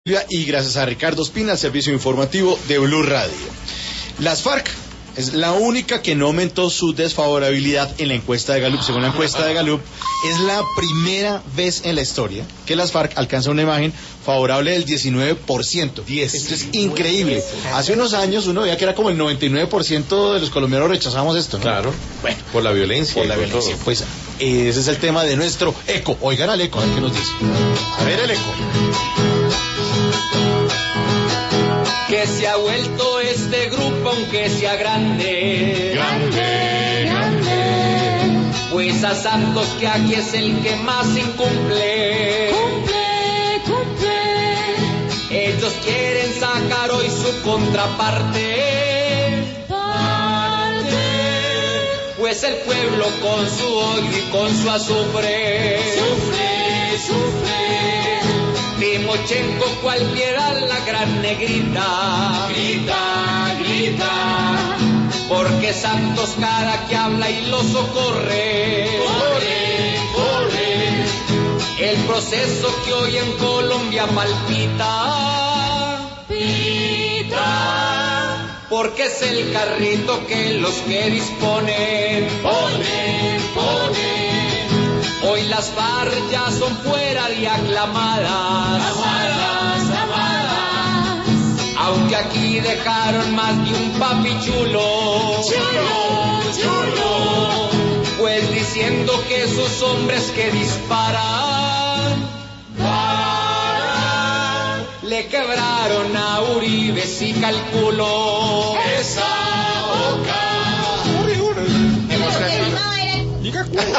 Y gracias a Ricardo Espina, servicio informativo de Blue Radio. Las FARC es la única que no aumentó su desfavorabilidad en la encuesta de Gallup. Según la encuesta de Gallup, es la primera vez en la historia que las FARC alcanzan una imagen favorable del 19%. Esto es increíble. Hace unos años uno veía que era como el 99% de los colombianos rechazamos esto, ¿no? Claro. Bueno, por la violencia. Por la violencia. Todo. Pues ese es el tema de nuestro eco. Oigan al eco, a ver qué nos dice. A ver el eco. Que se ha vuelto este grupo aunque sea grande, grande, grande. Pues a Santos que aquí es el que más incumple, cumple. Ellos quieren sacar hoy su contraparte, pues el pueblo con su odio y con su azufre sufre. Timochenko cual piedad la gran negrita grita, porque Santos cada que habla y lo socorre, corre, el proceso que hoy en Colombia palpita, porque es el carrito que los que disponen, hoy las FARC ya son fuera de aclamadas, aunque aquí dejaron más de un papi chulo, pues diciendo que esos hombres que disparan, le quebraron a Uribe si calculó esa boca.